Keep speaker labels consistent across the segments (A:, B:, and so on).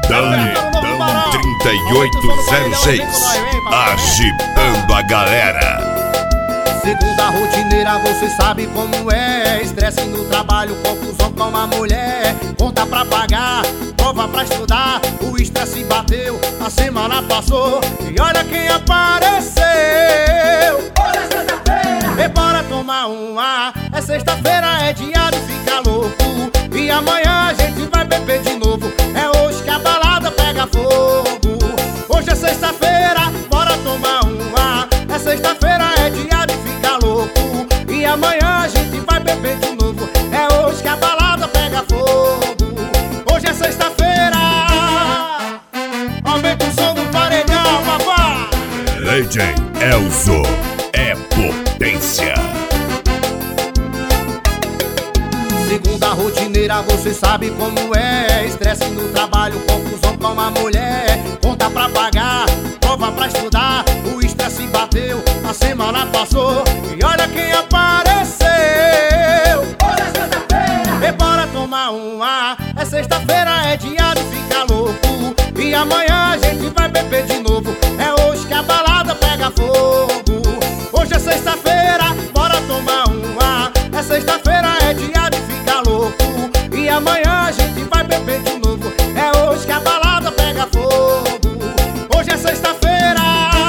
A: Paredão 3806, agitando a galera.
B: Segunda rotineira, você sabe como é. Estresse no trabalho, confusão com a mulher. Conta pra pagar, prova pra estudar. O estresse bateu, a semana passou e olha quem apareceu.
C: Hoje é sexta-feira,
B: E bora tomar uma. É sexta-feira, é dia de ficar louco. E amanhã a gente vai beber de novo. É hoje que a balada pega fogo. Hoje é sexta-feira, bora tomar uma. É sexta-feira, é dia de ficar louco. E amanhã a gente vai beber de novo. É hoje que a balada pega fogo. Hoje é sexta-feira. Aumenta o som do paredão, papai.
A: DJ Elzo é potência.
B: Segunda rotineira, você sabe como é. Estresse no trabalho, confusão com a mulher. Conta pra pagar, prova pra estudar. O estresse bateu, a semana passou e olha quem apareceu.
C: hoje é sexta-feira,
B: E bora tomar uma. É sexta-feira, é dia de ficar louco. E amanhã a gente vai beber de novo. É hoje que a balada pega fogo. Hoje é sexta-feira, bora tomar uma. É sexta-feira, é dia de ficar louco. E amanhã a gente vai beber de novo. É hoje que a balada pega fogo. Hoje é sexta-feira.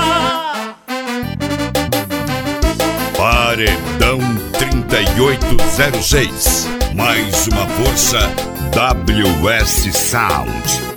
A: Paredão 3806, mais uma força WS Sound.